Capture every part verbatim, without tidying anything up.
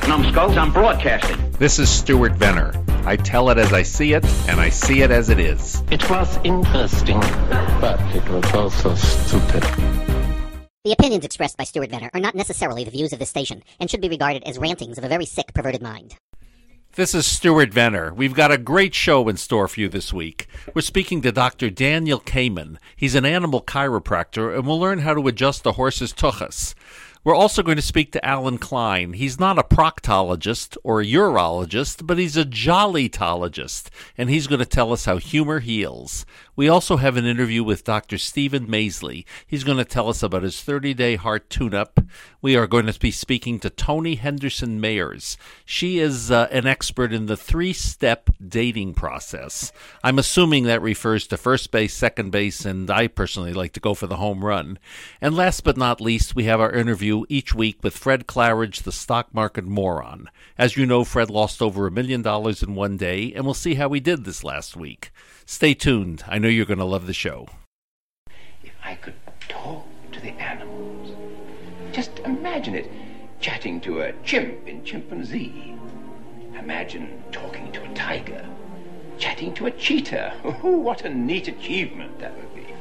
numbskulls. I'm broadcasting. This is Stuart Venner. I tell it as I see it, and I see it as it is. It was interesting, but it was also stupid. The opinions expressed by Stuart Venner are not necessarily the views of this station and should be regarded as rantings of a very sick, perverted mind. This is Stuart Venner. We've got a great show in store for you this week. We're speaking to Doctor Daniel Kamen. He's an animal chiropractor, and we'll learn how to adjust a horse's tuchus. We're also going to speak to Alan Klein. He's not a proctologist or a urologist, but he's a jollytologist, and he's going to tell us how humor heals. We also have an interview with Doctor Stephen Maisley. He's going to tell us about his thirty-day heart tune-up. We are going to be speaking to Toni Henderson Mayers. She is uh, an expert in the three-step dating process. I'm assuming that refers to first base, second base, and I personally like to go for the home run. And last but not least, we have our interview each week with Fred Claridge, the stock market moron. As you know, Fred lost over a million dollars in one day, and we'll see how he did this last week. Stay tuned. I know you're going to love the show. If I could talk to the animals, just imagine it, chatting to a chimp in chimpanzee. Imagine talking to a tiger, chatting to a cheetah. Oh, what a neat achievement that would be.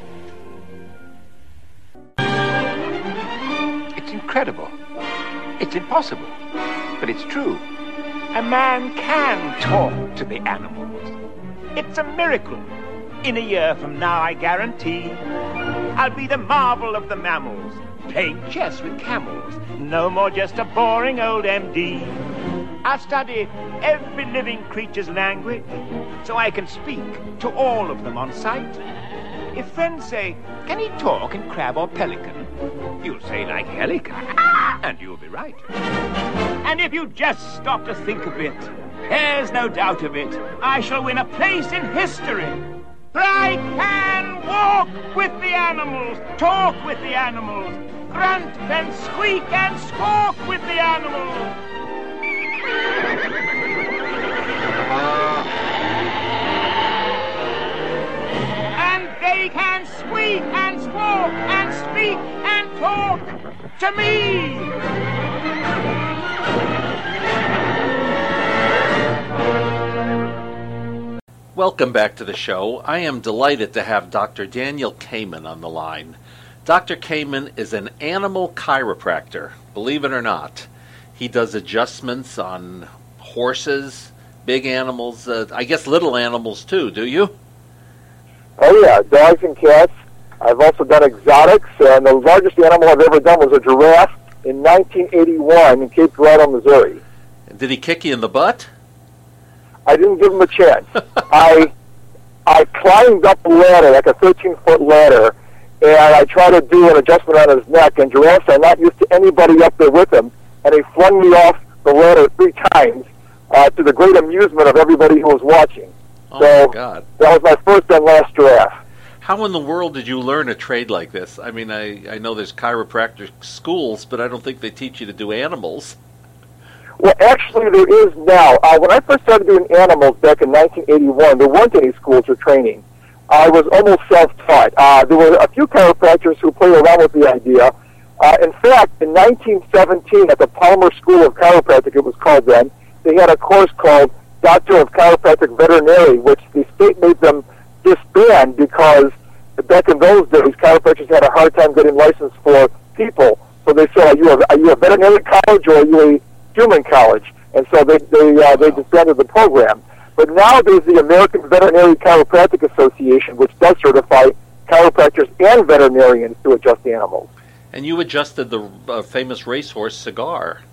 It's incredible. It's impossible. But it's true. A man can talk to the animals. It's a miracle. In a year from now, I guarantee, I'll be the marvel of the mammals, playing chess with camels. No more just a boring old M D. I'll study every living creature's language, so I can speak to all of them on sight. If friends say, can he talk in crab or pelican? You'll say like Helican, and you'll be right. And if you just stop to think a bit, there's no doubt of it, I shall win a place in history. For I can walk with the animals, talk with the animals, grunt and squeak and squawk with the animals. And they can squeak and squawk and speak and talk to me. Welcome back to the show. I am delighted to have Doctor Daniel Kamen on the line. Doctor Kamen is an animal chiropractor, believe it or not. He does adjustments on horses, big animals, uh, I guess little animals too, do you? Oh yeah, dogs and cats. I've also done exotics, and the largest animal I've ever done was a giraffe in nineteen eighty-one in Cape Girardeau, Missouri. Did he kick you in the butt? I didn't give him a chance. I I climbed up a ladder, like a thirteen-foot ladder, and I tried to do an adjustment on his neck, and giraffes are not used to anybody up there with him, and he flung me off the ladder three times, uh, to the great amusement of everybody who was watching. Oh, so my God. That was my first and last giraffe. How in the world did you learn a trade like this? I mean, I, I know there's chiropractic schools, but I don't think they teach you to do animals. Well, actually, there is now. Uh, when I first started doing animals back in nineteen eighty-one, there weren't any schools for training. I was almost self-taught. Uh, there were a few chiropractors who played around with the idea. Uh, in fact, in nineteen seventeen, at the Palmer School of Chiropractic, it was called then, they had a course called Doctor of Chiropractic Veterinary, which the state made them disband because back in those days, chiropractors had a hard time getting licensed for people. So they said, are you a, are you a veterinary college or are you a human college? And so they they uh, they disbanded the program. But now there's the American Veterinary Chiropractic Association, which does certify chiropractors and veterinarians to adjust animals. And you adjusted the uh, famous racehorse Cigar.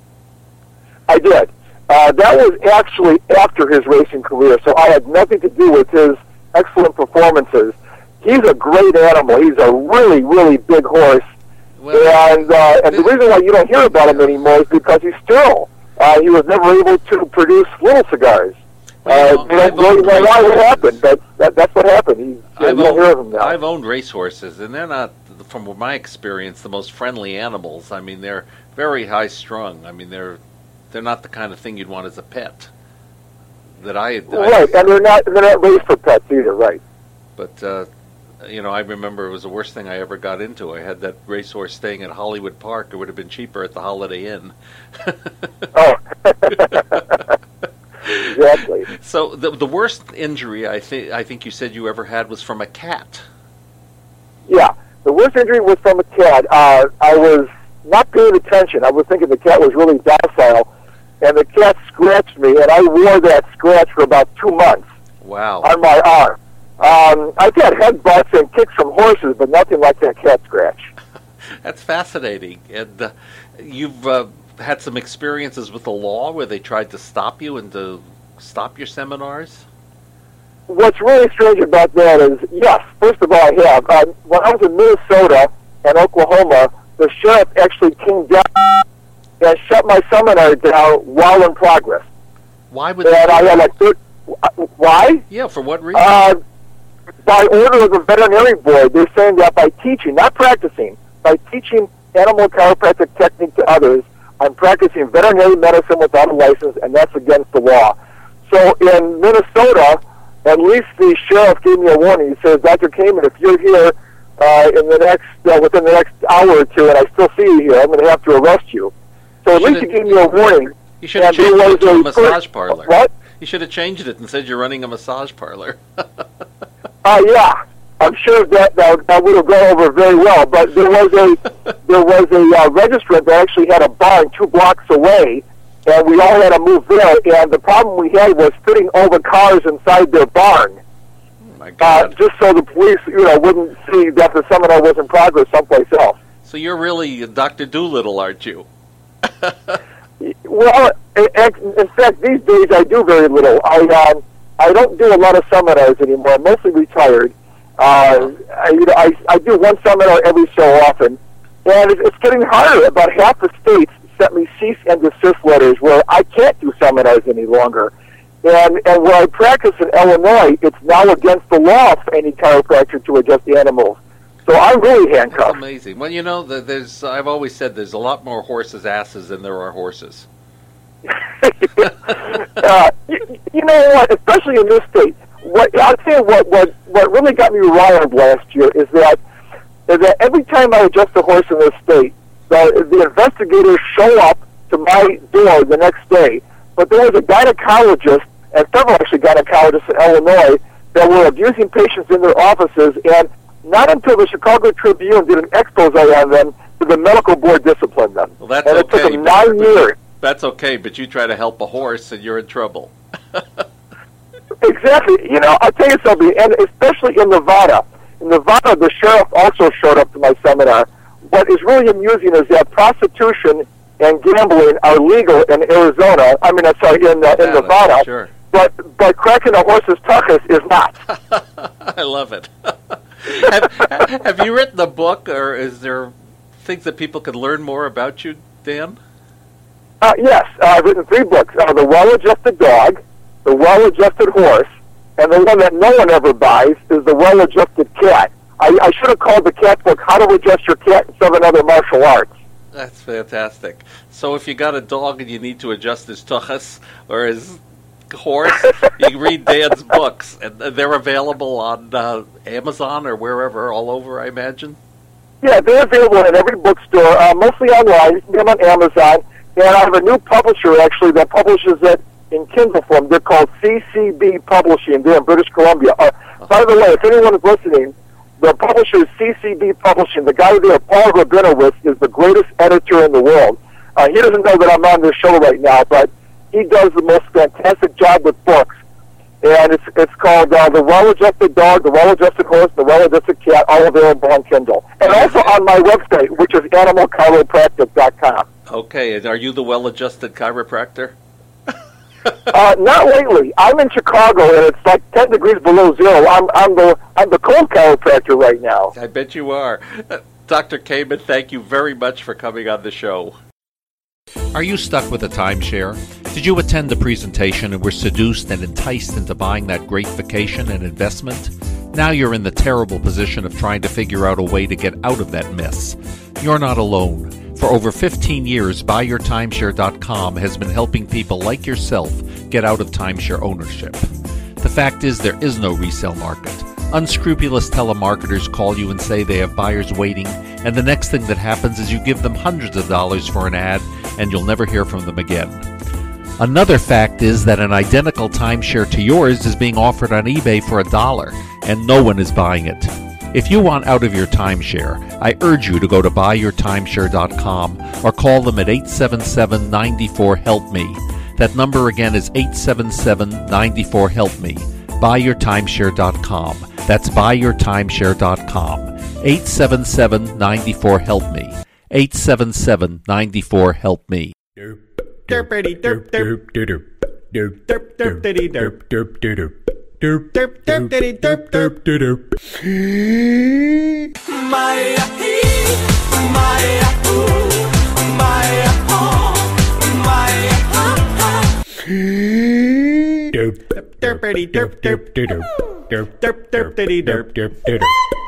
I did. Uh, that was actually after his racing career, so I had nothing to do with his excellent performances. He's a great animal. He's a really, really big horse. Well, and uh, and the reason why you don't hear about him anymore is because he's sterile. Uh, he was never able to produce little cigars. Well, uh, you don't really know why it happened, but that, that's what happened. He, you don't hear of him now. I've owned racehorses, and they're not, from my experience, the most friendly animals. I mean, they're very high-strung. I mean, they're they're not the kind of thing you'd want as a pet. That I that right, I, and they're not they're not raised for pets either, right? But uh, You know, I remember it was the worst thing I ever got into. I had that racehorse staying at Hollywood Park. It would have been cheaper at the Holiday Inn. Oh, exactly. So the the worst injury I think I think you said you ever had was from a cat. Yeah, the worst injury was from a cat. Uh, I was not paying attention. I was thinking the cat was really docile, and the cat scratched me, and I wore that scratch for about two months. Wow. On my arm. Um, I've had headbutts and kicks from horses, but nothing like that cat scratch. That's fascinating. And uh, you've uh, had some experiences with the law where they tried to stop you and to stop your seminars? What's really strange about that is, yes, first of all, I have. Uh, when I was in Minnesota and Oklahoma, the sheriff actually came down and shut my seminar down while in progress. Why would and they? I had like, why? Yeah, for what reason? Uh, by order of the veterinary board, they're saying that by teaching, not practicing, by teaching animal chiropractic technique to others, I'm practicing veterinary medicine without a license, and that's against the law. So in Minnesota, at least the sheriff gave me a warning. He says, Doctor Kamen, if you're here uh, in the next uh, within the next hour or two, and I still see you here, I'm going to have to arrest you. So at least he gave me a warning. You should have and changed it to a a massage first, parlor. What? You should have changed it and said you're running a massage parlor. Uh, yeah, I'm sure that that, that would have gone over very well. But there was a there was a uh, registrant that actually had a barn two blocks away, and we all had to move there. And the problem we had was fitting all the cars inside their barn. Oh my God! Uh, just so the police, you know, wouldn't see that the seminar was in progress someplace else. So you're really Doctor Doolittle, aren't you? Well, in fact, these days I do very little. I um, I don't do a lot of seminars anymore. I'm mostly retired. Uh, I, you know, I I do one seminar every so often, and it's getting harder. About half the states sent me cease and desist letters where I can't do seminars any longer. And and where I practice in Illinois, it's now against the law for any chiropractor to adjust animals. So I'm really handcuffed. That's amazing. Well, you know, there's I've always said there's a lot more horses' asses than there are horses. uh, you, you know what? Especially in this state, what I'll tell you what what what really got me riled last year is that is that every time I adjust a horse in this state, the the investigators show up to my door the next day. But there was a gynecologist and several actually gynecologists in Illinois that were abusing patients in their offices, and not until the Chicago Tribune did an expose on them did the medical board discipline them. Well, that's and it okay. took them nine years. That's okay, but you try to help a horse and you're in trouble. Exactly. You know, I'll tell you something, and especially in Nevada. In Nevada, the sheriff also showed up to my seminar. What is really amusing is that prostitution and gambling are legal in Arizona. I mean, I'm sorry, in, uh, in Nevada. Sure. But, but cracking a horse's tuchus is not. I love it. have, have you written a book, or is there things that people could learn more about you, Dan? Uh, yes, uh, I've written three books. Uh, the Well-Adjusted Dog, The Well-Adjusted Horse, and the one that no one ever buys is The Well-Adjusted Cat. I, I should have called the cat book How to Adjust Your Cat in Seven Other Martial Arts. That's fantastic. So if you got a dog and you need to adjust his tuchus or his horse, you can read Dan's books, and they're available on uh, Amazon or wherever, all over, I imagine? Yeah, they're available in every bookstore, uh, mostly online. You can get them on Amazon. And I have a new publisher, actually, that publishes it in Kindle form. They're called C C B Publishing. They're in British Columbia. Uh, by the way, if anyone is listening, the publisher is C C B Publishing. The guy there, Paul Rabinowitz, is the greatest editor in the world. Uh, he doesn't know that I'm on this show right now, but he does the most fantastic job with books. And it's it's called uh, The Well-Adjusted Dog, The Well-Adjusted Horse, The Well-Adjusted Cat, all available on Kindle. And also on my website, which is animal chiropractic dot com. Okay, and are you the well-adjusted chiropractor? uh, not lately. I'm in Chicago, and it's like ten degrees below zero. I'm I'm the I'm the cold chiropractor right now. I bet you are. Uh, Doctor Kamen, thank you very much for coming on the show. Are you stuck with a timeshare? Did you attend the presentation and were seduced and enticed into buying that great vacation and investment? Now you're in the terrible position of trying to figure out a way to get out of that mess. You're not alone. For over fifteen years, buy your timeshare dot com has been helping people like yourself get out of timeshare ownership. The fact is there is no resale market. Unscrupulous telemarketers call you and say they have buyers waiting, and the next thing that happens is you give them hundreds of dollars for an ad, and you'll never hear from them again. Another fact is that an identical timeshare to yours is being offered on eBay for a dollar, and no one is buying it. If you want out of your timeshare, I urge you to go to buy your timeshare dot com or call them at eight seven seven, nine four, help me. That number again is eight seven seven, nine four, help me. buy your timeshare dot com. That's buy your timeshare dot com. eight seven seven, nine four, help me. eight seven seven, nine four, help me. Derpity derp derp derp derp derp derp diddy derp derp derp derp derp derp diddy derp derp derp. Maya he, Maya ooh, Maya oh, Maya ha ha. Derp derpity derp derp derp derp derp derp diddy derp derp derp.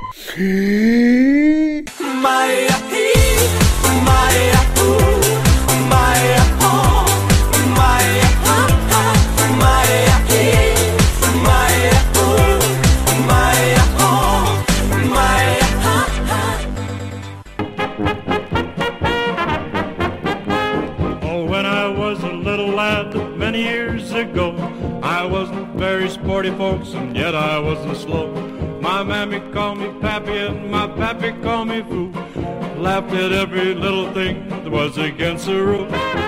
Maya he, Maya ooh, Maya oh, Maya ha ha, Maya he, Maya ooh, Maya oh, Maya ha ha. Oh, when I was a little lad many years ago, I wasn't very sporty, folks, and yet I wasn't slow. My mammy called me pappy and my pappy called me fool. Laughed at every little thing that was against the rule.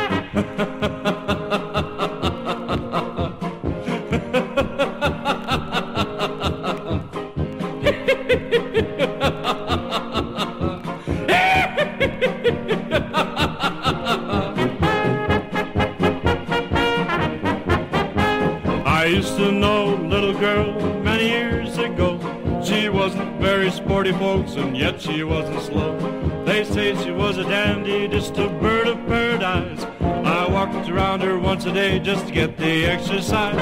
I used to know a little girl many years ago. She wasn't very sporty, folks, and yet she wasn't slow. They say she was a dandy, just a bird of paradise. I walked around her once a day just to get the exercise.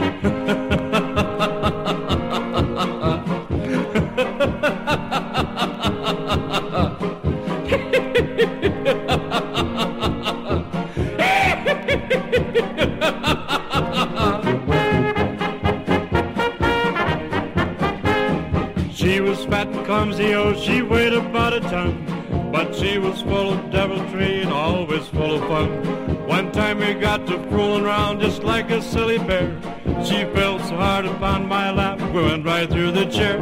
She was fat and clumsy, oh, she weighed about a ton. But she was full of deviltry and always full of fun. One time we got to fooling around just like a silly bear. She fell so hard upon my lap, we went right through the chair.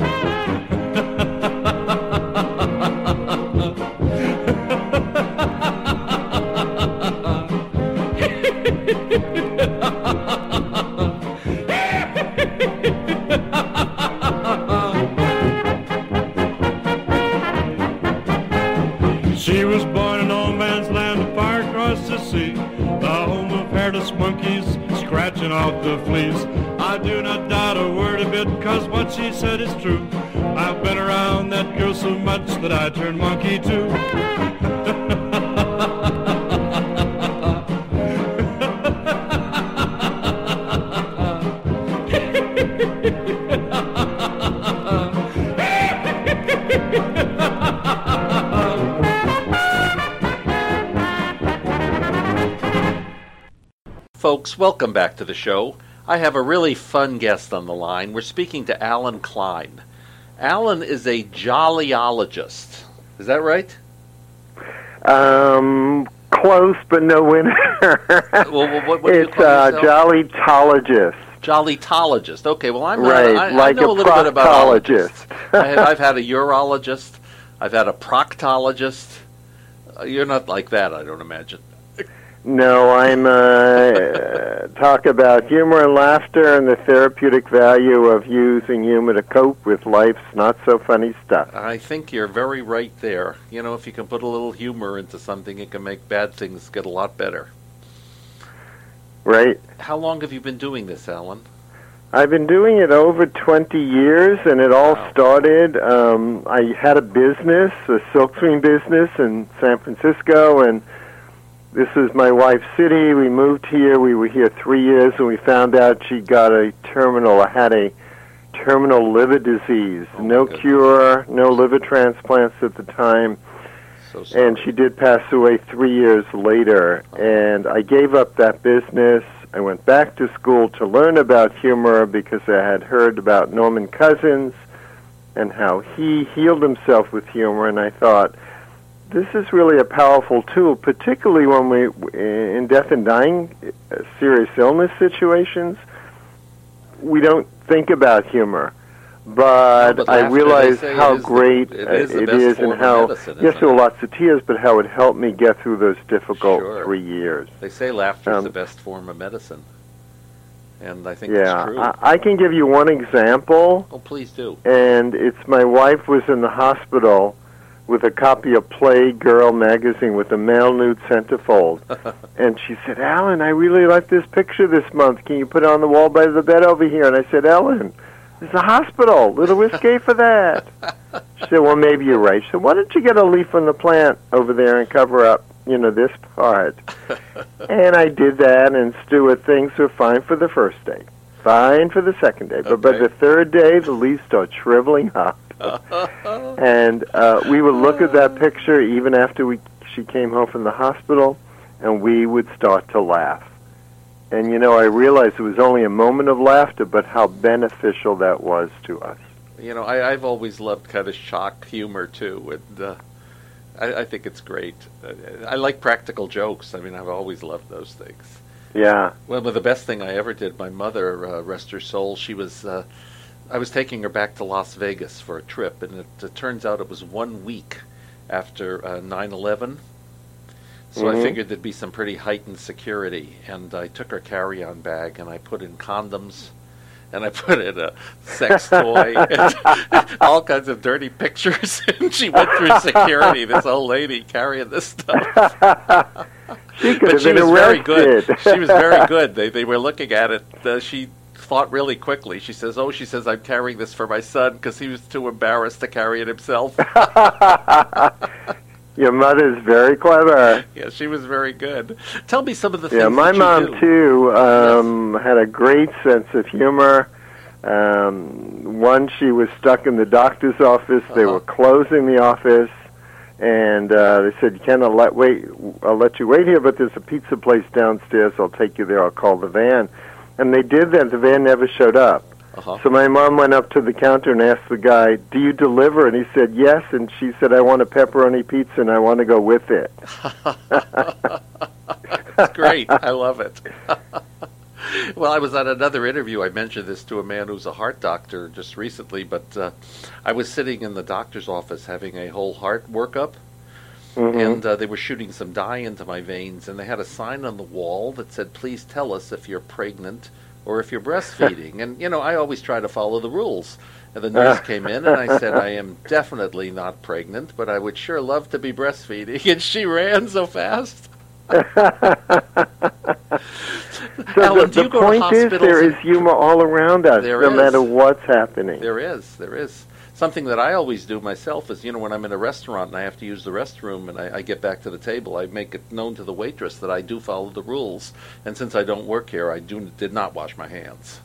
She was born in no man's land far across the sea, the home of hairless monkeys scratching out the fleas. I do not doubt a word of it, cause what she said is true. I've been around that girl so much that I turned monkey too. Folks, welcome back to the show. I have a really fun guest on the line. We're speaking to Alan Klein. Alan is a jollyologist. Is that right? Um, close, but no winner. well, what, what do it's you call a jollytologist. Jollytologist. Okay, well, I'm right, not, I, like I know a, a little bit about proctologist. I have, I've had a urologist. I've had a proctologist. Uh, you're not like that, I don't imagine. No, I'm uh, talk about humor and laughter and the therapeutic value of using humor to cope with life's not-so-funny stuff. I think you're very right there. You know, if you can put a little humor into something, it can make bad things get a lot better. Right. How long have you been doing this, Alan? I've been doing it over twenty years, and it all Wow. started, um, I had a business, a silkscreen business in San Francisco, and this is my wife's city. We moved here. We were here three years, and we found out she got a terminal, had a terminal liver disease. Oh, no goodness. cure, no liver transplants at the time, So sorry. and she did pass away three years later. And I gave up that business. I went back to school to learn about humor because I had heard about Norman Cousins, and how he healed himself with humor, and I thought, this is really a powerful tool, particularly when we, in death and dying, uh, serious illness situations, we don't think about humor. But, no, but I realize how it great the, it is, it is and how, medicine, yes, there were it? lots of tears, but how it helped me get through those difficult Sure. three years. They say laughter Um, is the best form of medicine. And I think Yeah, it's true. I, I can give you one example. Oh, please do. And it's my wife was in the hospital with a copy of Playgirl magazine with a male nude centerfold. And she said, Alan, I really like this picture this month. Can you put it on the wall by the bed over here? And I said, Ellen, it's a hospital. Little risque for that. She said, well, maybe you're right. She said, why don't you get a leaf from the plant over there and cover up, you know, this part? And I did that, and Stuart, things were fine for the first day. Fine for the second day. But Okay. by the third day, the leaves start shriveling up. And uh, we would look at that picture even after we she came home from the hospital, and we would start to laugh. And, you know, I realized it was only a moment of laughter, but how beneficial that was to us. You know, I, I've always loved kind of shock humor, too, and uh, I, I think it's great. I, I like practical jokes. I mean, I've always loved those things. Yeah. Well, but the best thing I ever did, my mother, uh, rest her soul, she was... Uh, I was taking her back to Las Vegas for a trip, and it, it turns out it was one week after uh, nine eleven. So Mm-hmm. I figured there'd be some pretty heightened security, and I took her carry-on bag, and I put in condoms, and I put in a sex toy, and all kinds of dirty pictures, and she went through security, this old lady carrying this stuff. She could But have she been was very arrested. good. She was very good. They they were looking at it. Uh, she thought really quickly. She says, oh, she says, I'm carrying this for my son because he was too embarrassed to carry it himself. Your mother's very clever. Yeah, she was very good. Tell me some of the Yeah, things my that mom, you do. too, um, had a great sense of humor. Um, one, she was stuck in the doctor's office. They Uh-huh. were closing the office, and uh, they said, you cannot let, wait, I'll let you wait here, but there's a pizza place downstairs. I'll take you there. I'll call the van. And they did that. The van never showed up. Uh-huh. So my mom went up to the counter and asked the guy, do you deliver? And he said, yes. And she said, I want a pepperoni pizza, and I want to go with it. That's great. I love it. Well, I was at another interview. I mentioned this to a man who's a heart doctor just recently, but uh, I was sitting in the doctor's office having a whole heart workup, Mm-hmm. and uh, they were shooting some dye into my veins, and they had a sign on the wall that said, please tell us if you're pregnant or if you're breastfeeding. And, you know, I always try to follow the rules. And the nurse came in, and I said, I am definitely not pregnant, but I would sure love to be breastfeeding. And she ran so fast. So Alan, the, do you the go to point is hospitals there and- is humor all around us, There no is. matter what's happening. There is, there is. Something that I always do myself is, you know, when I'm in a restaurant and I have to use the restroom and I, I get back to the table, I make it known to the waitress that I do follow the rules. And since I don't work here, I do did not wash my hands.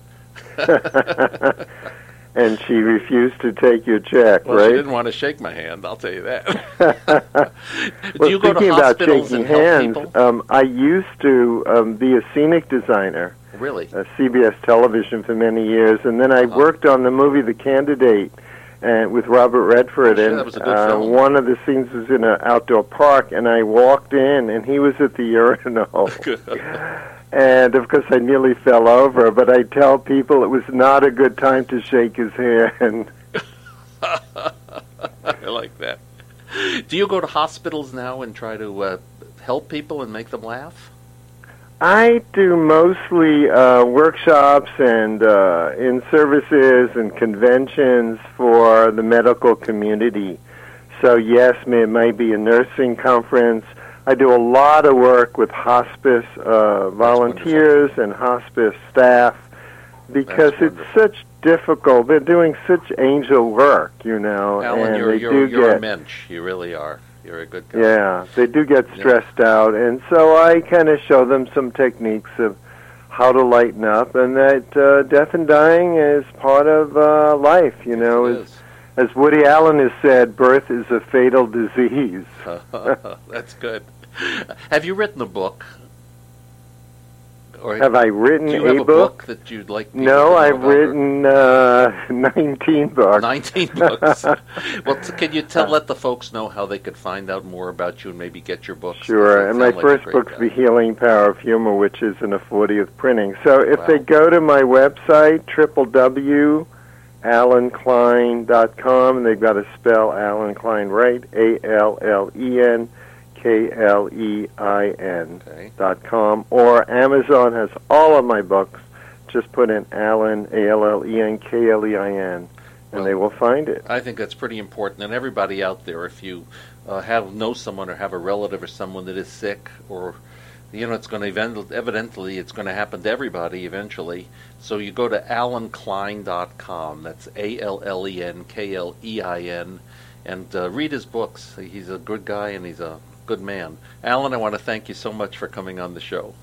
And she refused to take your check, Well, right? she didn't want to shake my hand, I'll tell you that. Do Well, you go speaking to about hospitals shaking and help hands, people? um, I used to um, be a scenic designer, Really? uh, C B S television for many years, and then I Uh-huh. worked on the movie The Candidate uh, with Robert Redford, Oh, sure, and that was a good uh, film. one of the scenes was in an outdoor park, and I walked in, and he was at the urinal. And, of course, I nearly fell over, but I tell people it was not a good time to shake his hand. I like that. Do you go to hospitals now and try to uh, help people and make them laugh? I do mostly uh, workshops and uh, in-services and conventions for the medical community. So, yes, it might be a nursing conference. I do a lot of work with hospice uh, volunteers and hospice staff because That's it's wonderful. such difficult. They're doing such angel work, you know, Alan, and you're, they you're, do you're a get mensch. You really are. You're a good guy. yeah, they do get stressed out, and so I kind of show them some techniques of how to lighten up, and that uh, death and dying is part of uh, life. You know, It as, is. as Woody Allen has said, birth is a fatal disease. That's good. Have you written a book? Or have I written do you have a a book? book that you'd like people No, to know I've about, or- written uh, nineteen books. nineteen books. Well, t- can you tell let the folks know how they could find out more about you and maybe get your books? Sure, You and my sound like a first great book's guy. The Healing Power of Humor, which is in a fortieth printing. So if Wow. they go to my website, w w w dot allen klein dot com, and they've got to spell Allen Klein right, A L L E N K L E I N Okay. dot com, or Amazon has all of my books. Just put in Allen, A L L E N K L E I N, and Well, they will find it. I think that's pretty important. And everybody out there, if you uh, have know someone or have a relative or someone that is sick, or you know, it's going to event- evidently it's going to happen to everybody eventually. So you go to allen klein dot com. That's A L L E N K L E I N, and uh, read his books. He's a good guy and he's a good man. Alan, I want to thank you so much for coming on the show.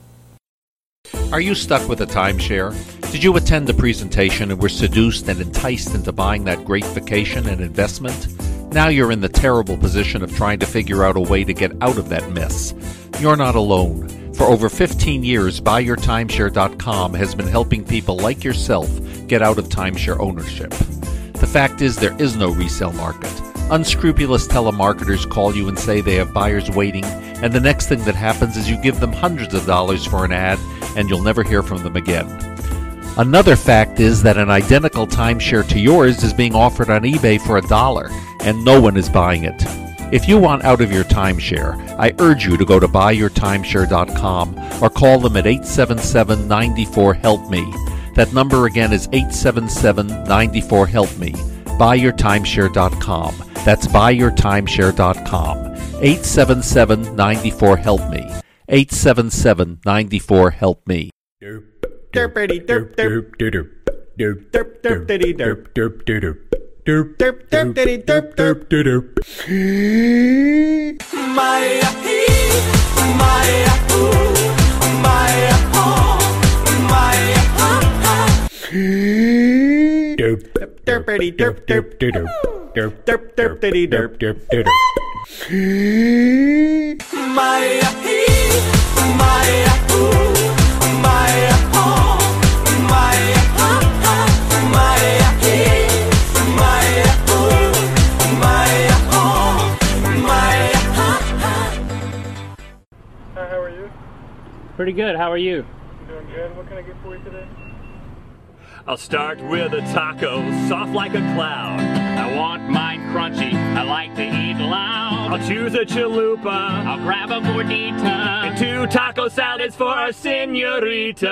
Are you stuck with a timeshare? Did you attend the presentation and were seduced and enticed into buying that great vacation and investment? Now you're in the terrible position of trying to figure out a way to get out of that mess. You're not alone. For over fifteen years, buy your timeshare dot com has been helping people like yourself get out of timeshare ownership. The fact is, there is no resale market. Unscrupulous telemarketers call you and say they have buyers waiting, and the next thing that happens is you give them hundreds of dollars for an ad, and you'll never hear from them again. Another fact is that an identical timeshare to yours is being offered on eBay for a dollar, and no one is buying it. If you want out of your timeshare, I urge you to go to buy your timeshare dot com or call them at eight seven seven, nine four, help me. That number again is eight seven seven, nine four, help me. buy your timeshare dot com. That's buy your timeshare dot com. eight seven seven, nine four, help me. eight seven seven, nine four, help me. Derpity derp derp derp derp derp derp diddy derp derp derp derp derp derp diddy derp derp derp. Maya he, Maya ooh, Maya oh, Maya ha ha. Derp derpity derp derp derp derp derp derp diddy derp derp derp. Maya he, Maya ooh, Maya oh, Maya ha ha, Maya he, Maya ooh, Maya oh, Maya ha ha. Hi, how are you? Pretty good. How are you? Doing good. What can I get for you today? I'll start with a taco, soft like a cloud. I want mine crunchy. I like to eat loud. I'll choose a chalupa. I'll grab a gordita. And two taco salads for our senoritas.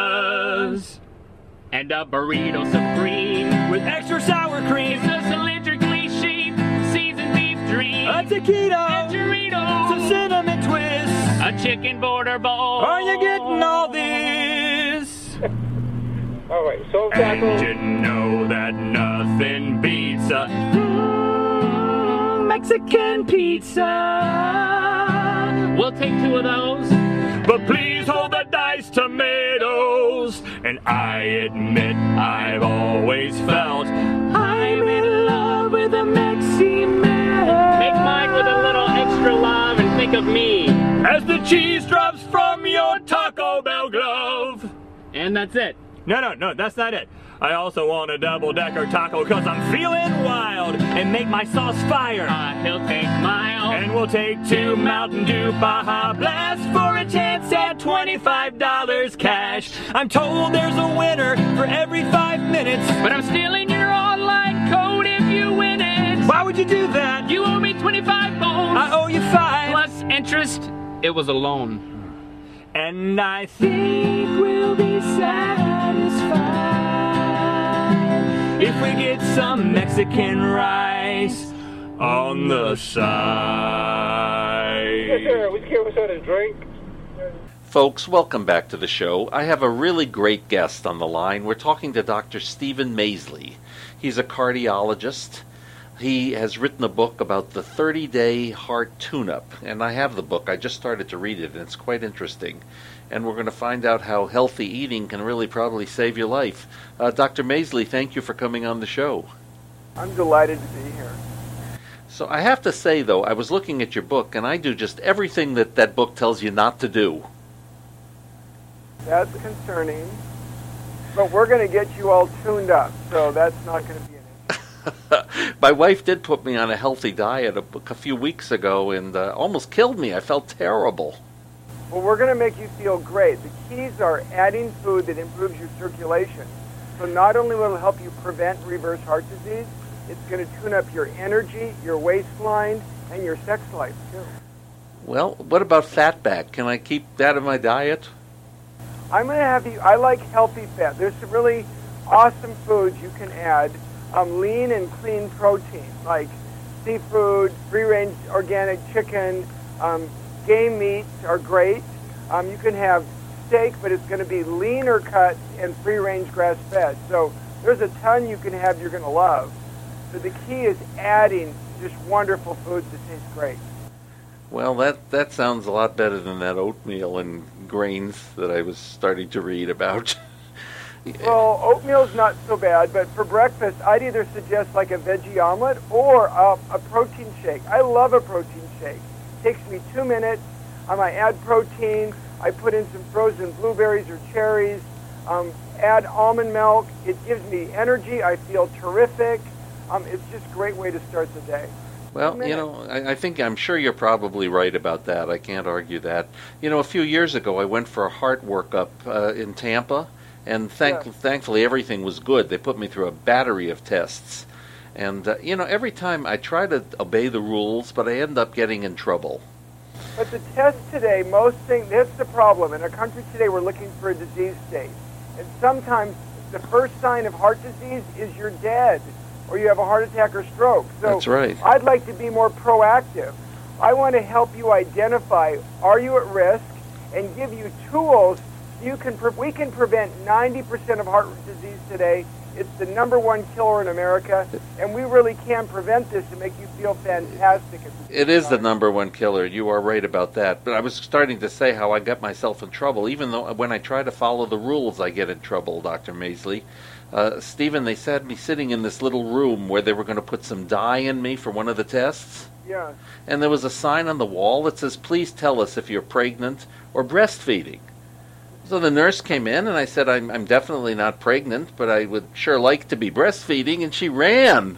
And a burrito supreme. With extra sour cream. It's a cylindrically shaped seasoned beef dream. A taquito. And Doritos. Some cinnamon twists. A chicken border bowl. Are you getting all this? All right, so And taco. you know that nothing beats a mm, Mexican pizza. We'll take two of those. But please hold the diced tomatoes. And I admit I've always felt I'm in love with a Mexi man. Make mine with a little extra love and think of me. As the cheese drops from your Taco Bell glove. And that's it. No, no, no, that's not it. I also want a double-decker taco because I'm feeling wild. And make my sauce fire. Uh, he'll take mild. And we'll take two Mountain Dew Baja Blast for a chance at twenty-five dollars cash. I'm told there's a winner for every five minutes. But I'm stealing your online code if you win it. Why would you do that? You owe me twenty-five bones. I owe you five. Plus interest. It was a loan. And I think we'll be satisfied if we get some Mexican rice on the side. Yes, sir. Would you give us a drink? Folks, welcome back to the show. I have a really great guest on the line. We're talking to Doctor Stephen Maisley. He's a cardiologist. He has written a book about the thirty-day heart tune-up, and I have the book. I just started to read it, and it's quite interesting. And we're going to find out how healthy eating can really probably save your life. Uh, Doctor Maisley, thank you for coming on the show. I'm delighted to be here. So I have to say, though, I was looking at your book, and I do just everything that that book tells you not to do. That's concerning. But we're going to get you all tuned up, so that's not going to be an issue. My wife did put me on a healthy diet a, a few weeks ago and uh, almost killed me. I felt terrible. Well, we're going to make you feel great. The keys are adding food that improves your circulation. So not only will it help you prevent and reverse heart disease, it's going to tune up your energy, your waistline, and your sex life, too. Well, what about fatback? Can I keep that in my diet? I'm going to have you, I like healthy fat. There's some really awesome foods you can add. Um, lean and clean protein, like seafood, free-range organic chicken, um, game meats are great. Um, you can have steak, but it's going to be leaner cut and free-range grass-fed. So there's a ton you can have you're going to love. So the key is adding just wonderful foods that taste great. Well, that, that sounds a lot better than that oatmeal and grains that I was starting to read about. Yeah. Well, oatmeal's not so bad, but for breakfast, I'd either suggest like a veggie omelet or a, a protein shake. I love a protein shake. It takes me two minutes. Um, I add protein. I put in some frozen blueberries or cherries. Um, add almond milk. It gives me energy. I feel terrific. Um, it's just a great way to start the day. Well, you know, I, I think I'm sure you're probably right about that. I can't argue that. You know, a few years ago, I went for a heart workup uh, in Tampa, and thank, Yeah. thankfully everything was good. They put me through a battery of tests. And, uh, you know, every time I try to obey the rules, but I end up getting in trouble. But the test today, most things, that's the problem. In our country today, we're looking for a disease state. And sometimes the first sign of heart disease is you're dead, or you have a heart attack or stroke. So That's right. I'd like to be more proactive. I want to help you identify, are you at risk, and give you tools so you can, pre- we can prevent ninety percent of heart disease today. It's the number one killer in America, and we really can prevent this and make you feel fantastic. At the It is the number one killer. You are right about that. But I was starting to say how I got myself in trouble. Even though when I try to follow the rules, I get in trouble, Doctor Maisley. Uh, Stephen, they had me sitting in this little room where they were going to put some dye in me for one of the tests. Yeah. And there was a sign on the wall that says, please tell us if you're pregnant or breastfeeding. So the nurse came in, and I said, I'm, I'm definitely not pregnant, but I would sure like to be breastfeeding, and she ran.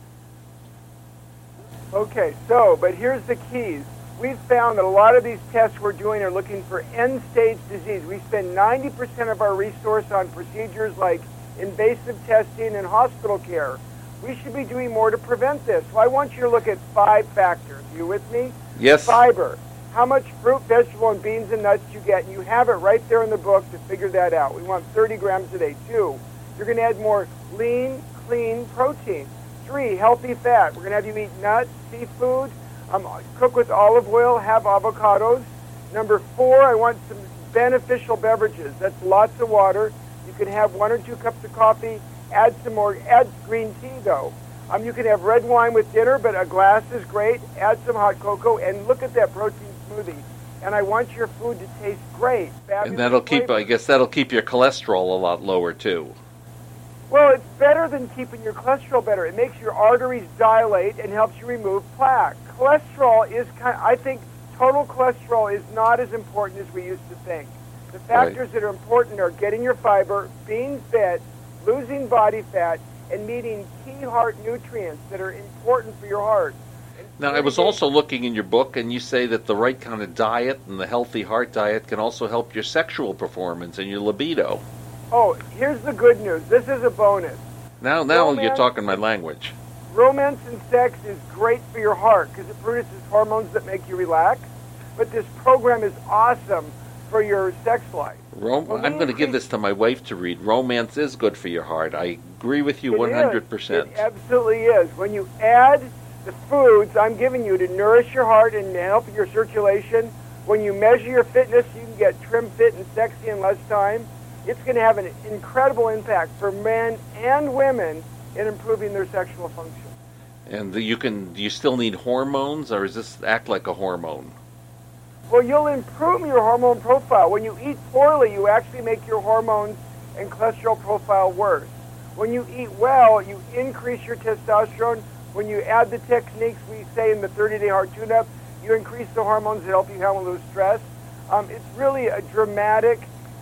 Okay, so, but here's the keys. We've found that a lot of these tests we're doing are looking for end-stage disease. We spend ninety percent of our resource on procedures like invasive testing and hospital care. We should be doing more to prevent this. So I want you to look at five factors. You with me? Yes. Fiber. How much fruit, vegetable, and beans and nuts you get, and you have it right there in the book to figure that out. We want thirty grams a day. Two, you're going to add more lean, clean protein. Three, healthy fat. We're going to have you eat nuts, seafood, um, cook with olive oil, have avocados. Number four, I want some beneficial beverages. That's lots of water. You can have one or two cups of coffee. Add some more. Add green tea, though. Um, you can have red wine with dinner, but a glass is great. Add some hot cocoa, and look at that protein smoothie. And I want your food to taste great. Fabulous And that'll keep, flavor. I guess that'll keep your cholesterol a lot lower, too. Well, it's better than keeping your cholesterol better. It makes your arteries dilate and helps you remove plaque. Cholesterol is kind of, I think total cholesterol is not as important as we used to think. The factors Right. that are important are getting your fiber, being fit, losing body fat, and meeting key heart nutrients that are important for your heart. Now, I was also looking in your book, and you say that the right kind of diet and the healthy heart diet can also help your sexual performance and your libido. Oh, here's the good news. This is a bonus. Now, now you're Romance- talking my language. Romance and sex is great for your heart because it produces hormones that make you relax. But this program is awesome for your sex life. Rom- Well, I'm we going to give increase- this to my wife to read. Romance is good for your heart. I agree with you It one hundred percent. is. It absolutely is. When you add the foods I'm giving you to nourish your heart and help your circulation, when you measure your fitness, you can get trim, fit, and sexy in less time. It's going to have an incredible impact for men and women in improving their sexual function. And the, you can. Do you still need hormones, or does this act like a hormone? Well, you'll improve your hormone profile. When you eat poorly, you actually make your hormones and cholesterol profile worse. When you eat well, you increase your testosterone. When you add the techniques we say in the thirty-day heart tune-up, you increase the hormones that help you handle those stress. Um, it's really a dramatic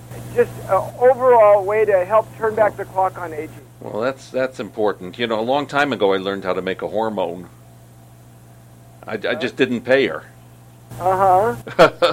just an overall way to help turn back the clock on aging. Well, that's that's important. You know, a long time ago I learned how to make a hormone. I, I just didn't pay her. Uh-huh.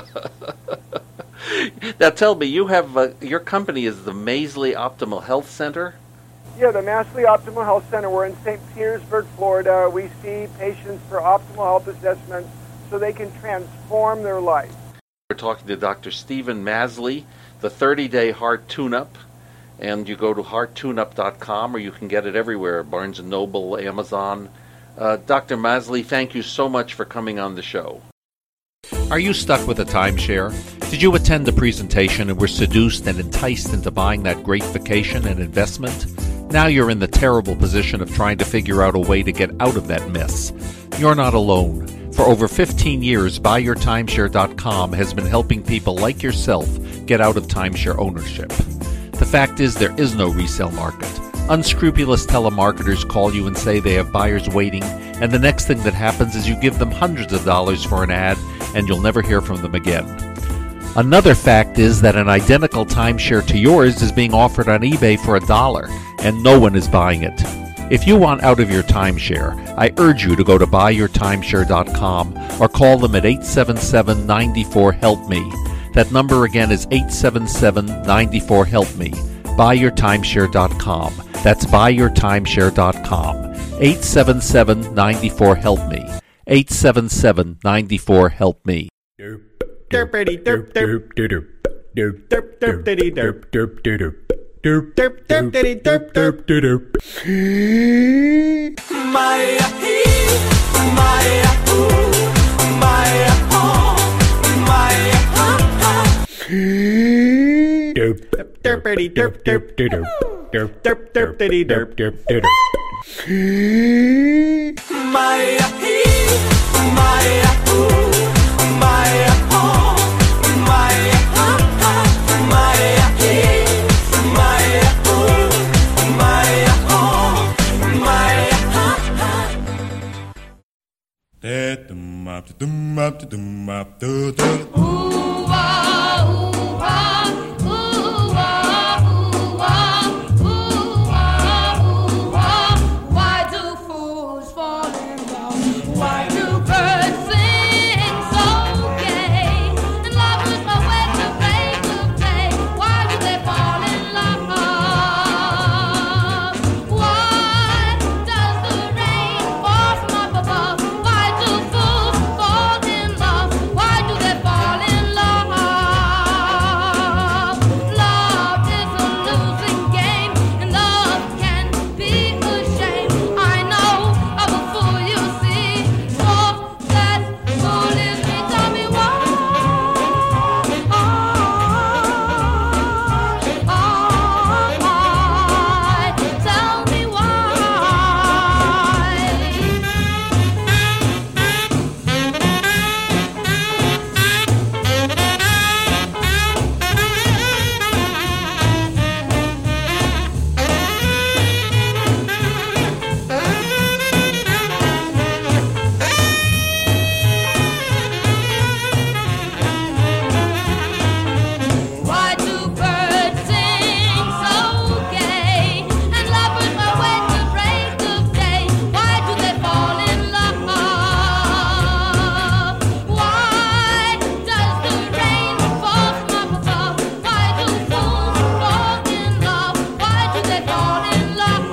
Now tell me, you have uh, your company is the Masley Optimal Health Center? Yeah, the Masley Optimal Health Center. We're in Saint Petersburg, Florida. We see patients for optimal health assessments so they can transform their life. We're talking to Doctor Stephen Masley, the thirty-day Heart Tune-Up, and you go to heart tune up dot com, or you can get it everywhere, Barnes and Noble, Amazon. Uh, Doctor Masley, thank you so much for coming on the show. Are you stuck with a timeshare? Did you attend a presentation and were seduced and enticed into buying that great vacation and investment? Now you're in the terrible position of trying to figure out a way to get out of that mess. You're not alone. For over fifteen years, buy your timeshare dot com has been helping people like yourself get out of timeshare ownership. The fact is, there is no resale market. Unscrupulous telemarketers call you and say they have buyers waiting, and the next thing that happens is you give them hundreds of dollars for an ad, and you'll never hear from them again. Another fact is that an identical timeshare to yours is being offered on eBay for a dollar, and no one is buying it. If you want out of your timeshare, I urge you to go to buy your timeshare dot com or call them at eight seven seven, nine four, help me. That number again is eight seven seven, nine four, help me. buy your timeshare dot com. That's buy your timeshare dot com. eight seven seven, nine four, help me. eight seven seven, nine four, help me. Derpity derp derp derp derp derp derp diddy derp derp derp derp derp derp diddy derp derp derp. Maya he, Maya ooh, Maya oh, Maya ha ha. Derp derpity derp derp derp derp derp derp diddy derp derp derp. Maya he, Maya ooh, Maya oh. Why do fools fall in love? Why do birds sing so gay? And lovers know when to break the day. Why do they fall in love? Why does the rain fall from up above? Why do fools fall in love? Why do they fall in love? Love is a losing game, and love can be a shame. I know of a fool you see, so that fool is me. Tell me why. Tell me Why do birds sing so gay? And lovers know when to break the day. Why do they fall in love? Why does the rain fall from up above? Why do fools fall in love? Why do they fall in love?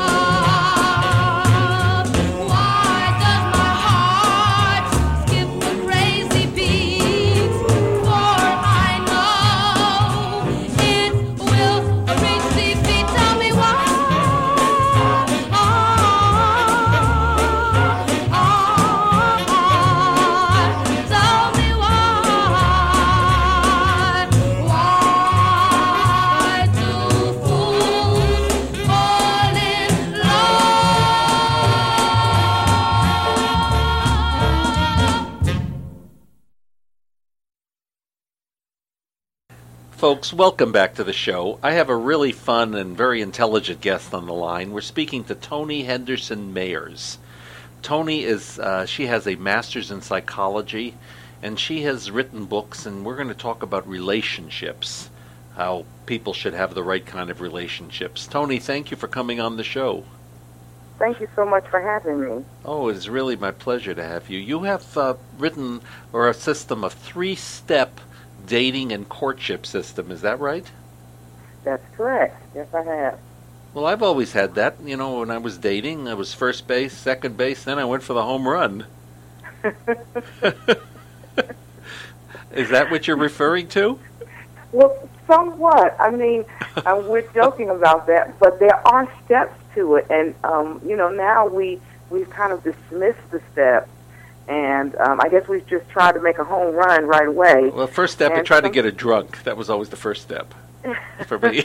Why does my heart skip a crazy beat? For I know it will reach defeat. Tell me why. Tell me why. Why do fools fall in Folks, welcome back to the show. I have a really fun and very intelligent guest on the line. We're speaking to Toni Henderson Mayers. Toni is, uh, she has a master's in psychology, and she has written books, and we're going to talk about relationships. how people should have the right kind of relationships. Tony, thank you for coming on the show. Thank you so much for having me. Oh, it's really my pleasure to have you. You have uh, written or a system, a three-step dating and courtship system. Is that right? That's correct. Yes, I have. Well, I've always had that. You know, when I was dating, I was first base, second base, then I went for the home run. Is that what you're referring to? Well, somewhat. I mean, uh, we're joking about that, but there are steps to it, and um, you know, now we we've kind of dismissed the steps, and um, I guess we've just tried to make a home run right away. Well, first step, I tried to get a drunk. That was always the first step for me.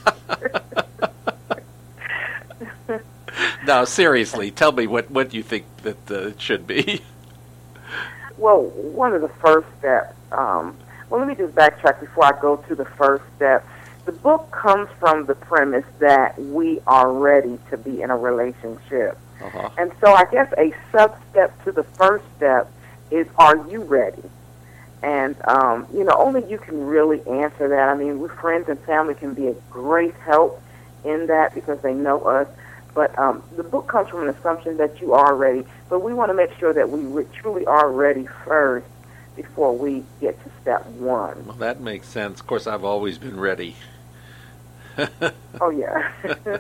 Now, seriously, tell me what what you think that uh, it should be. Well, one of the first steps. Um, well, let me just backtrack before I go to the first step. The book comes from the premise that we are ready to be in a relationship. Uh-huh. And so I guess a sub-step to the first step is, are you ready? And, um, you know, only you can really answer that. I mean, we friends and family can be a great help in that because they know us. But um, the book comes from an assumption that you are ready. But we want to make sure that we re- truly are ready first before we get to step one. Well, that makes sense. Of course, I've always been ready. Oh, yeah.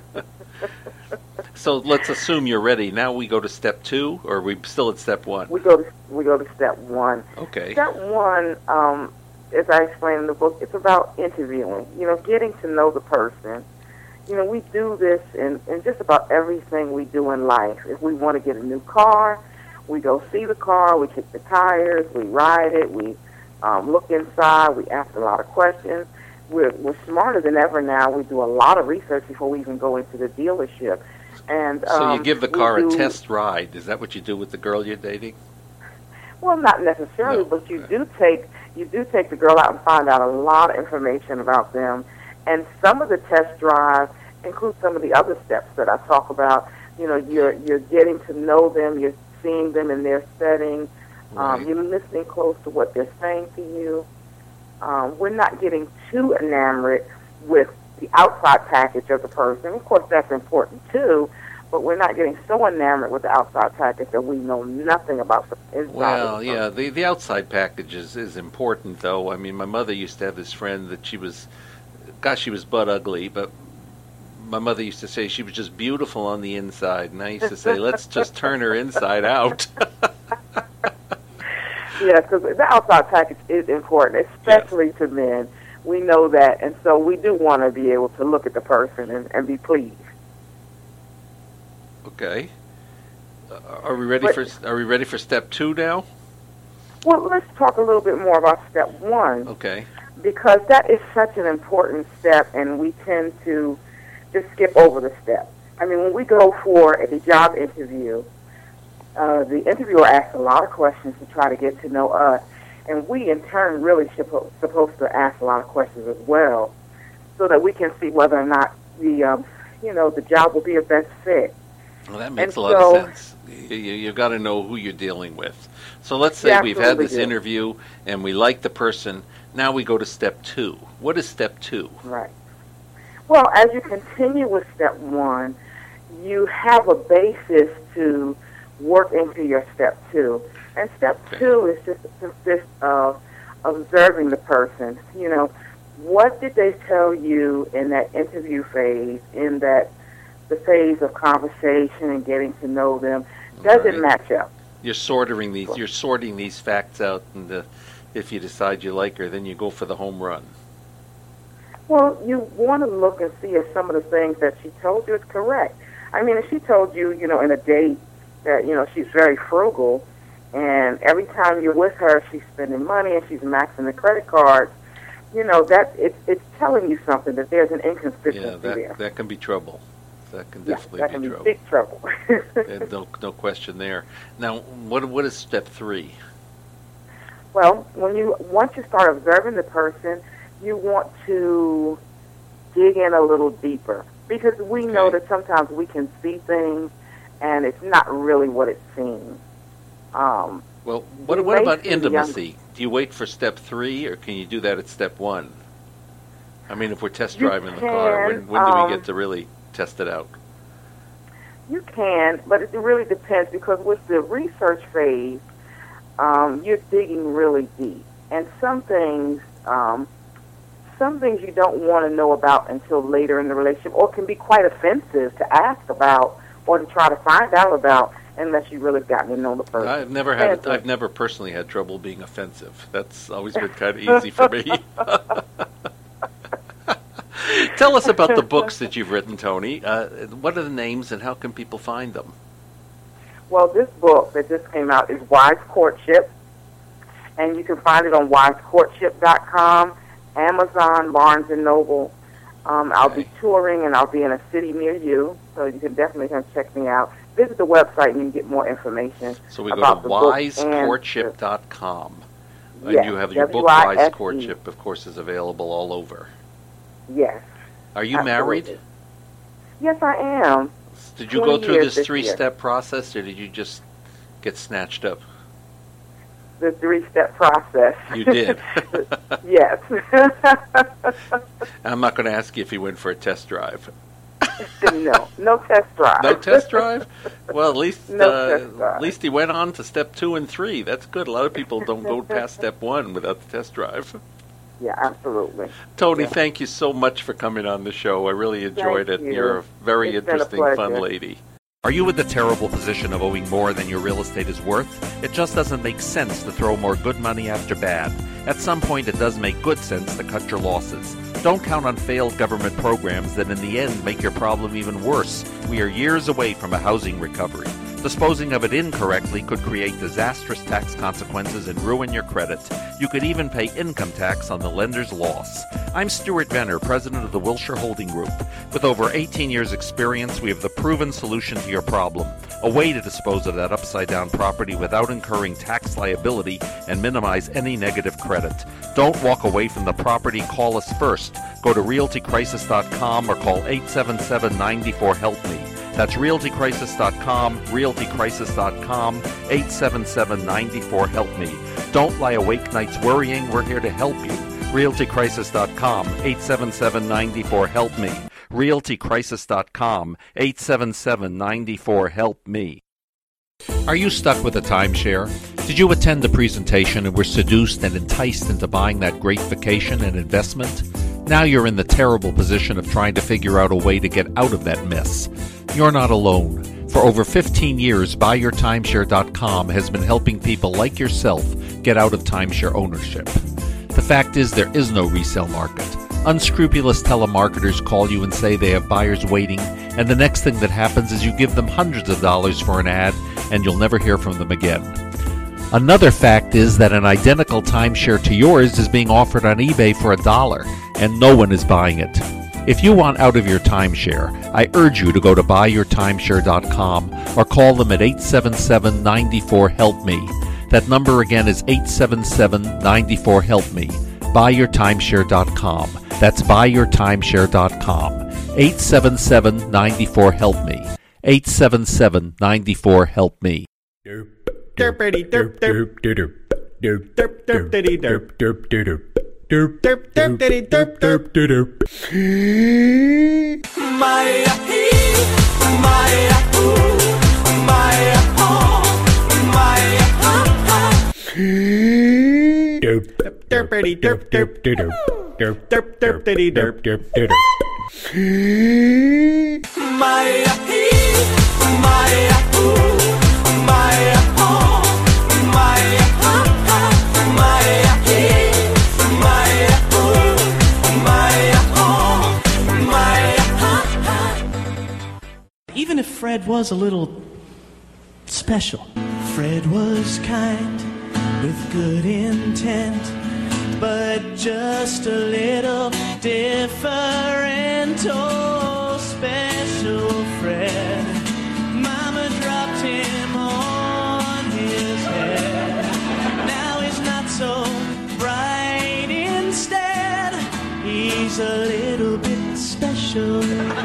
So let's assume you're ready. Now we go to step two, or are we still at step one? We go to we go to step one. Okay. Step one, um, as I explained in the book, it's about interviewing. You know, getting to know the person. You know, we do this in, in just about everything we do in life. If we want to get a new car, we go see the car, we kick the tires, we ride it, we um, look inside, we ask a lot of questions. We're, we're smarter than ever now. We do a lot of research before we even go into the dealership. And um, So you give the car we a do, test ride. Is that what you do with the girl you're dating? Well, not necessarily, No. but you do take you do take the girl out and find out a lot of information about them. And some of the test drives include some of the other steps that I talk about. You know, you're you're getting to know them, you're seeing them in their setting, um, Right. you're listening close to what they're saying to you. Um, we're not getting too enamored with the outside package of the person. Of course, that's important too, but we're not getting so enamored with the outside package that we know nothing about the inside. of Well, the yeah, the the outside package is, is important, though. I mean, my mother used to have this friend that she was, gosh, she was butt ugly, but my mother used to say she was just beautiful on the inside, and I used to say, let's just turn her inside out. Yeah, because the outside package is important, especially to men. We know that, and so we do want to be able to look at the person and, and be pleased. Okay. Uh, are we ready But- for Are we ready for step two now? Well, let's talk a little bit more about step one, Okay. because that is such an important step, and we tend to just skip over the step. I mean, when we go for a job interview, uh, the interviewer asks a lot of questions to try to get to know us, and we, in turn, really suppo- supposed to ask a lot of questions as well, so that we can see whether or not the, um, you know, the job will be a best fit. Well, that makes And a lot so- of sense. You, you, you've got to know who you're dealing with. So let's say You we've had absolutely this do. interview and we like the person. Now we go to step two. What is step two? Right. Well, as you continue with step one, you have a basis to work into your step two. And step two is just consists of observing the person. You know, what did they tell you in that interview phase, in that the phase of conversation and getting to know them? Does Right. it match up? You're sorting these. You're sorting these facts out, and uh, if you decide you like her, then you go for the home run. Well, you want to look and see if some of the things that she told you is correct. I mean, if she told you, you know, in a date that, you know, she's very frugal, and every time you're with her, she's spending money and she's maxing the credit cards, you know, that it's it's telling you something, that there's an inconsistency Yeah, there. that that can be trouble. That can Yeah, definitely that be can be trouble. big trouble. And no, no question there. Now, what what is step three? Well, when you once you start observing the person, you want to dig in a little deeper, because we know that sometimes we can see things and it's not really what it seems. Um, Well, what we what wait about till the young- intimacy? Do you wait for step three, or can you do that at step one? I mean, if we're test You driving the car, when, can, when do um, we get to really test it out? You can, but it really depends because with the research phase, um, you're digging really deep. And some things, um, some things you don't want to know about until later in the relationship, or can be quite offensive to ask about or to try to find out about unless you've really gotten to know the person. I've never had. And- I've never personally had trouble being offensive. That's always been kind of easy for me. Tell us about the books that you've written, Tony. Uh, what are the names and how can people find them? Well, this book that just came out is Wise Courtship, and you can find it on wise courtship dot com, Amazon, Barnes and Noble. Um, I'll be touring, and I'll be in a city near you, so you can definitely come check me out. Visit the website, and you can get more information. So we go about to the book wise courtship dot com. And Yes, you have your book, W I S E. Wise Courtship, of course, is available all over. Yes. Are you Absolutely. married? Yes, I am. Did you go twenty through years this this three-step process, or did you just get snatched up? The three-step process. You did. Yes. I'm not going to ask you if you went for a test drive. No, no test drive. No test drive? Well, at least No uh, test drive. at least he went on to step two and three. That's good. A lot of people don't go past step one without the test drive. Yeah, absolutely. Tony, Yeah. thank you so much for coming on the show. I really enjoyed Thank it. you. You're a very It's been a interesting, fun pleasure. lady. Are you in the terrible position of owing more than your real estate is worth? It just doesn't make sense to throw more good money after bad. At some point, it does make good sense to cut your losses. Don't count on failed government programs that in the end make your problem even worse. We are years away from a housing recovery. Disposing of it incorrectly could create disastrous tax consequences and ruin your credit. You could even pay income tax on the lender's loss. I'm Stuart Venner, president of the Wilshire Holding Group. With over eighteen years' experience, we have the proven solution to your problem. A way to dispose of that upside-down property without incurring tax liability and minimize any negative credit. Don't walk away from the property. Call us first. Go to realty crisis dot com or call eight seven seven, nine four, help me. That's realty crisis dot com, realty crisis dot com, eight seven seven, nine four, help me. Don't lie awake nights worrying. We're here to help you. realty crisis dot com, eight seven seven, nine four, help me. realty crisis dot com, eight seven seven, nine four, help me. Are you stuck with a timeshare? Did you attend the presentation and were seduced and enticed into buying that great vacation and investment? Now you're in the terrible position of trying to figure out a way to get out of that mess. You're not alone. For over fifteen years, buy your timeshare dot com has been helping people like yourself get out of timeshare ownership. The fact is, there is no resale market. Unscrupulous telemarketers call you and say they have buyers waiting, and the next thing that happens is you give them hundreds of dollars for an ad, and you'll never hear from them again. Another fact is that an identical timeshare to yours is being offered on eBay for a dollar, and no one is buying it. If you want out of your timeshare, I urge you to go to buy your timeshare dot com or call them at eight seven seven, nine four, help me. That number again is eight seven seven, nine four, help me. buy your timeshare dot com. That's buy your timeshare dot com. eight seven seven, nine four, help me. eight seven seven, nine four, help me. Derpity derp derp derp derp derp derp diddy derp derp derp derp derp derp diddy derp derp derp. Maya he, Maya ooh, Maya oh, Maya ha ha. Derp derpity derp derp derp derp derp derp diddy derp derp derp. Maya he, Maya ooh, Maya oh, Maya ha ha. Maya he, Maya ooh, Maya oh, Maya ha ha. Even if Fred was a little special, Fred was kind with good intent, but just a little different. Oh, special Fred. Mama dropped him on his head. Now he's not so bright. Instead, he's a little bit special.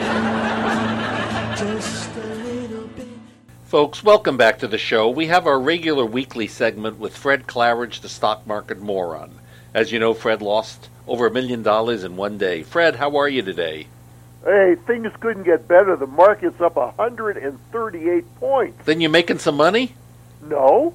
Just a little bit. Folks, welcome back to the show. We have our regular weekly segment with Fred Claridge, the stock market moron. As you know, Fred lost over a million dollars in one day. Fred, how are you today? Hey, things couldn't get better. The market's up one hundred thirty-eight points. Then you're making some money? No.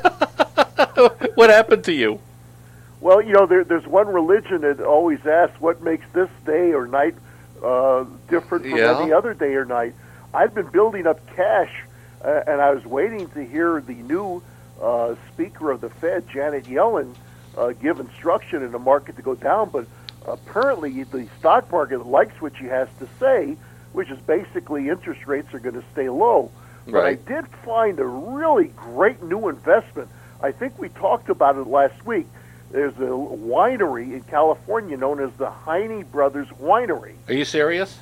What happened to you? Well, you know, there, there's one religion that always asks what makes this day or night uh, different from Yeah. any other day or night. I'd been building up cash, uh, and I was waiting to hear the new uh, Speaker of the Fed, Janet Yellen, uh, give instruction in the market to go down, but apparently the stock market likes what she has to say, which is basically interest rates are going to stay low. But I Right. did find a really great new investment. I think we talked about it last week. There's a winery in California known as the Heine Brothers Winery. Are you serious?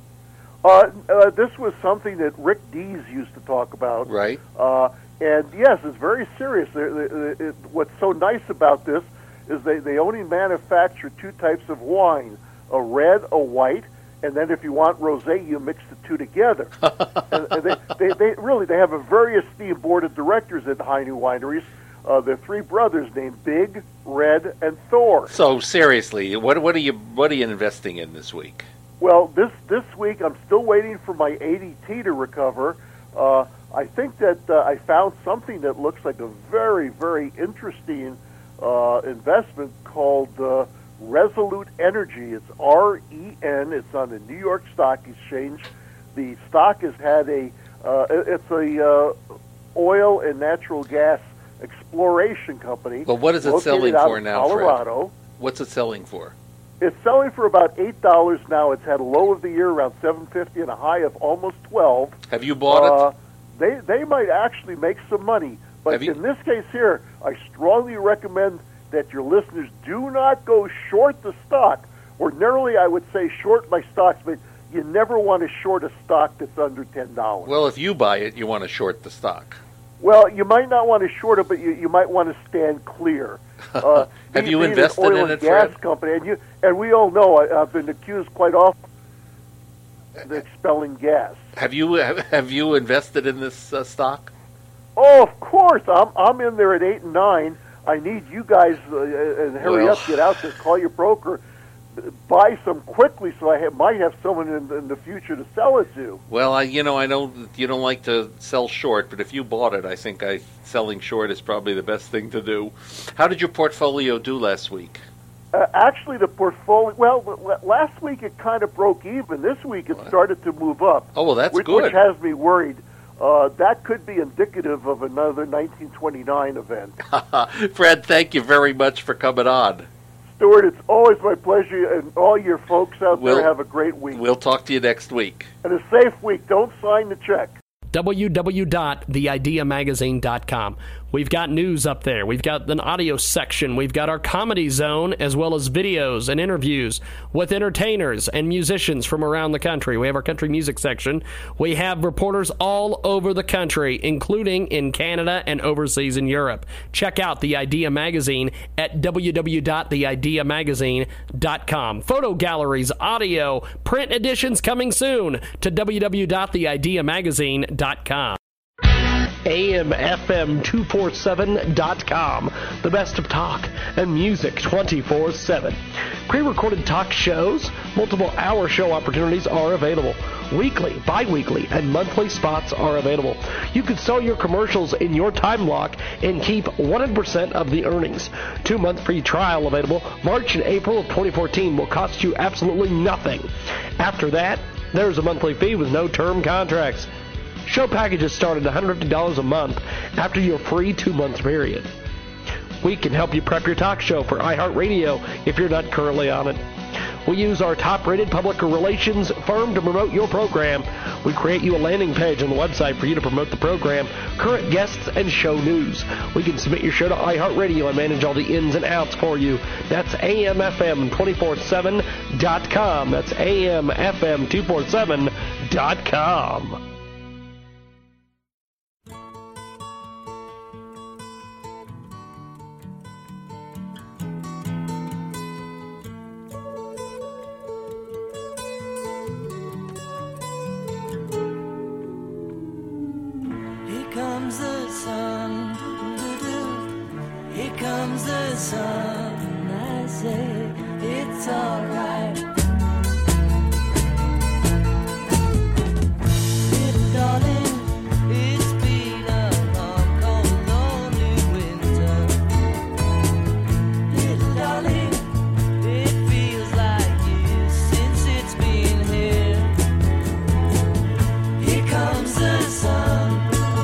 Uh, uh, this was something that Rick Dees used to talk about. Right. Uh, and yes, it's very serious. They're, they're, it, what's so nice about this is they, they only manufacture two types of wine, a red, a white, and then if you want rosé, you mix the two together. and, and they, they, they really they have a very esteemed board of directors at Heine Wineries. Uh, they're three brothers named Big, Red, and Thor. So seriously, what what are you what are you investing in this week? Well, this this week I'm still waiting for my A D T to recover. Uh, I think that uh, I found something that looks like a very, very interesting uh, investment called uh, Resolute Energy. It's R E N. It's on the New York Stock Exchange. The stock has had a uh, it's a uh, oil and natural gas exploration company. Well, what is it located selling out for in now, Colorado. Fred? What's it selling for? It's selling for about eight dollars now. It's had a low of the year around seven fifty and a high of almost twelve. Have you bought uh, it? They they might actually make some money, but Have you- in this case here, I strongly recommend that your listeners do not go short the stock. Ordinarily, I would say short my stocks, but you never want to short a stock that's under ten dollars. Well, if you buy it, you want to short the stock. Well, you might not want to short it, but you, you might want to stand clear. Uh, Have be- you being invested an oil in and it, gas Fred? company, and you and we all know I, I've been accused quite often of expelling gas. Have you have you invested in this uh, stock? Oh, of course, I'm I'm in there at eight and nine. I need you guys uh, and hurry Well. up, get out there, call your broker, buy some quickly, so I have, might have someone in, in the future to sell it to. Well, I, you know, I know that you don't like to sell short, but if you bought it, I think I, selling short is probably the best thing to do. How did your portfolio do last week? Uh, actually, the portfolio, well, l- last week it kind of broke even. This week it started to move up. Oh, well, that's which, good. Which has me worried. Uh, that could be indicative of another nineteen twenty-nine event. Fred, thank you very much for coming on. Stuart, it's always my pleasure, and all your folks out We'll- there have a great week. We'll talk to you next week. And a safe week. Don't sign the check. w w w dot the idea magazine dot com. We've got news up there. We've got an audio section. We've got our comedy zone, as well as videos and interviews with entertainers and musicians from around the country. We have our country music section. We have reporters all over the country, including in Canada and overseas in Europe. Check out The Idea Magazine at w w w dot the idea magazine dot com. Photo galleries, audio, print editions coming soon to w w w dot the idea magazine dot com. A M F M two forty-seven dot com. The best of talk and music twenty-four seven. Pre-recorded talk shows, multiple hour show opportunities are available. Weekly, bi-weekly, and monthly spots are available. You can sell your commercials in your time block and keep one hundred percent of the earnings. Two-month free trial available. March and April of twenty fourteen will cost you absolutely nothing. After that, there's a monthly fee with no term contracts. Show packages start at one hundred fifty dollars a month after your free two-month period. We can help you prep your talk show for iHeartRadio if you're not currently on it. We use our top-rated public relations firm to promote your program. We create you a landing page on the website for you to promote the program, current guests, and show news. We can submit your show to iHeartRadio and manage all the ins and outs for you. That's A M F M two forty-seven dot com. That's A M F M two forty-seven dot com. Here comes the sun, doo-doo-doo. Here comes the sun, I say. it's alright. Little darling, it's been a long, cold, lonely winter. Little darling, it feels like years since it's been here. Here comes the sun.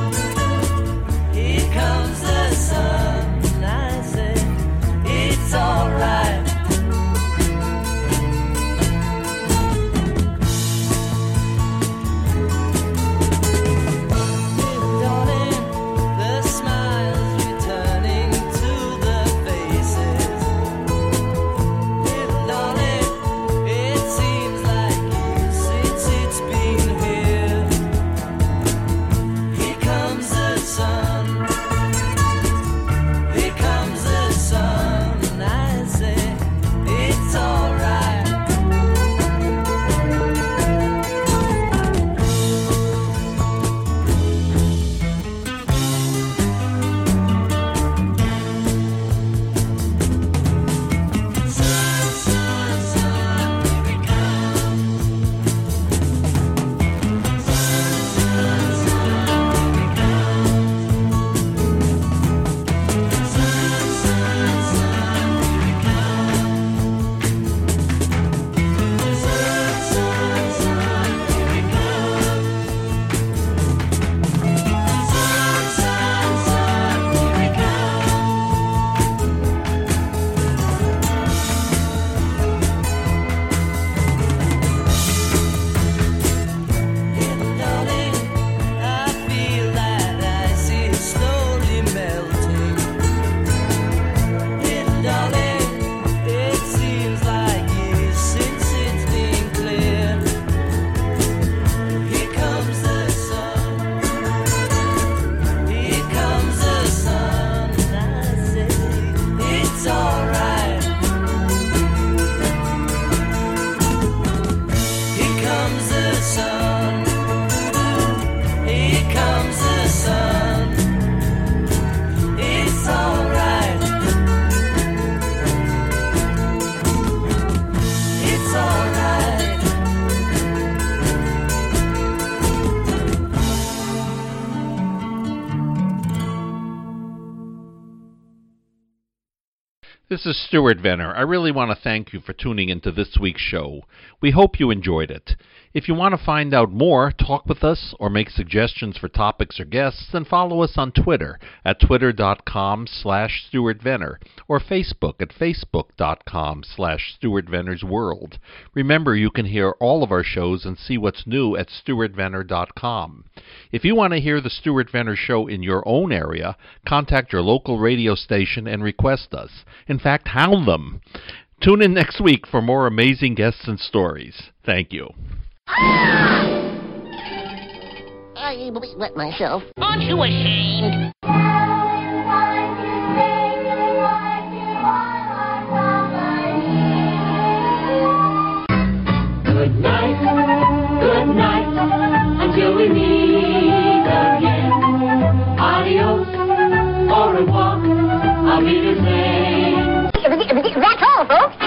Here comes the sun. And I say, it's alright. The smiles returning to the faces. Little darling, it seems like years since it's been here. Here comes the sun. Here comes the sun. And I say, it's alright. Little darling, I feel that ice is slowly melting. Little darling, it seems like years since it's been clear. Here comes the sun. Here comes the sun. And I say, it's alright. Here comes the sun. Here comes the sun. It's alright. It's alright. This is Stuart Venner. I really want to thank you for tuning into this week's show. We hope you enjoyed it. If you want to find out more, talk with us, or make suggestions for topics or guests, then follow us on Twitter at twitter.com slash Stuart Venner or Facebook at facebook.com slash Stuart Venner's World. Remember, you can hear all of our shows and see what's new at stuart venner dot com. If you want to hear the Stuart Venner Show in your own area, contact your local radio station and request us. In fact, hound them. Tune in next week for more amazing guests and stories. Thank you. I wet myself. Aren't you ashamed? Good night, good night, until we meet again. Adios, au revoir, auf Wiedersehen. That's all, folks.